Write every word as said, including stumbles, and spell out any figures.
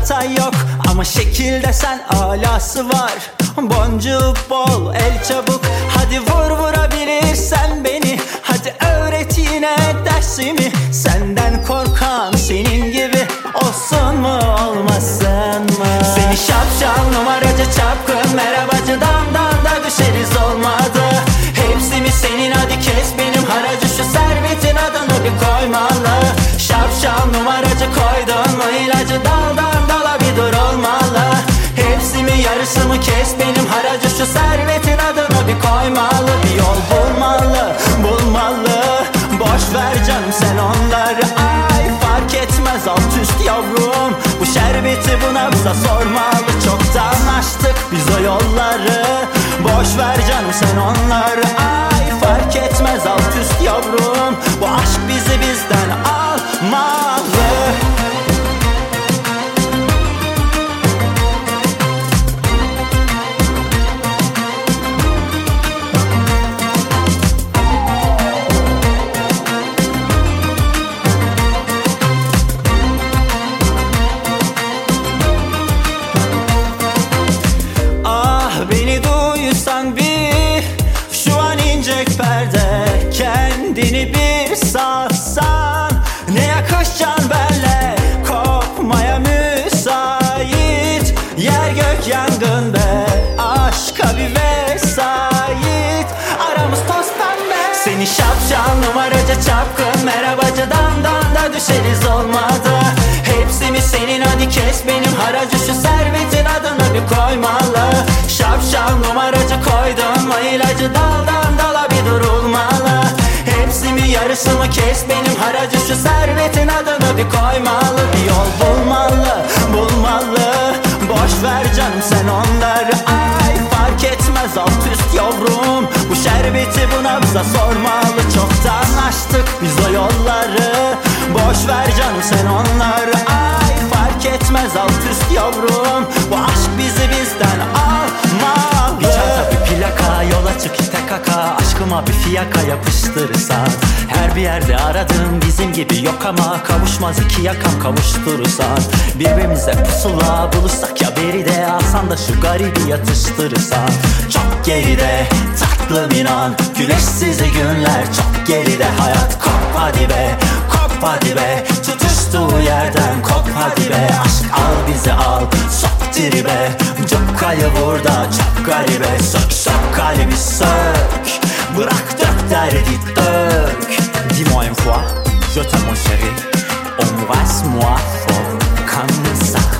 hata yok ama şekilde sen alası var. Boncuğu bol, el çabuk, hadi vur vurabilirsen beni. Hadi öğret yine dersimi, senden korkan senin gibi olsun mu olmasın mı? Seni şapşal numaracı çapkın merhabacı damdan da düşeriz olmadı. Hepsi mi senin, hadi kes benim haracı, şu servetin adını bir koymalı. Şapşal numaracı koydun mu ilacı, daldan dala bir dur olmalı. Hepsi mi yarısı mı, kes benim haracı, şu servetin adını bir koymalı. Bir yol bulmalı, bulmalı, boş ver canım sen onları. Ay fark etmez alt üst yavrum, bu şerbeti bu nabza sormalı. Çoktan açtık biz o yolları, boş ver canım sen onları. Ay fark etmez alt üst yavrum, bu aşk bizi bizden almalı. Beni duysan bir, şu an incek perde, kendini bir satsan ne yakışacaksın benle, kopmaya müsait. Yer gök yangın be, aşka bir vesait, aramız toz pembe. Seni şapşal numaracı çapkın merhabacı damdan da düşeriz olmadı. Hepsi mi senin, hadi kes benim haracı, şu servetin adını bir koymalı. Şapşal numaracı koydun mu ilacı, daldan dala bir durulmalı. Hepsi mi yarısı mı, kes benim haracı, şu servetin adını bir koymalı. Bir yol bulmalı, bulmalı, boş ver canım sen onları. Ay fark etmez alt üst yavrum, bu şerbeti bu nabza sormalı. Çoktan açtık biz o yolları, boş ver canım sen onları. Ay fark etmez alt üst yavrum, bu aşk bizi bizden almalı. Bir çanta bir plaka, yola çık ite kaka, aşkıma bir fiyaka yapıştırırsan. Her bir yerde aradığım bizim gibi yok ama kavuşmaz iki yakam kavuşturursan. Birbirimize pusula bulursak ya beride, alsan da şu garibi yatıştırırsan. Çok geride tatlım inan, güneşsiz günler çok geride. Hayat kop hadi be, kop hadi be, tutuştuğu yerden kop hadi be. Aşk al bizi al, sok tribe, cukkayı burada çok garibe. Sök sök kalbi sök, bırak dök derdi dök. Dis-moi une fois, je t'aime mon chéri, embrasse-moi fort comme ça.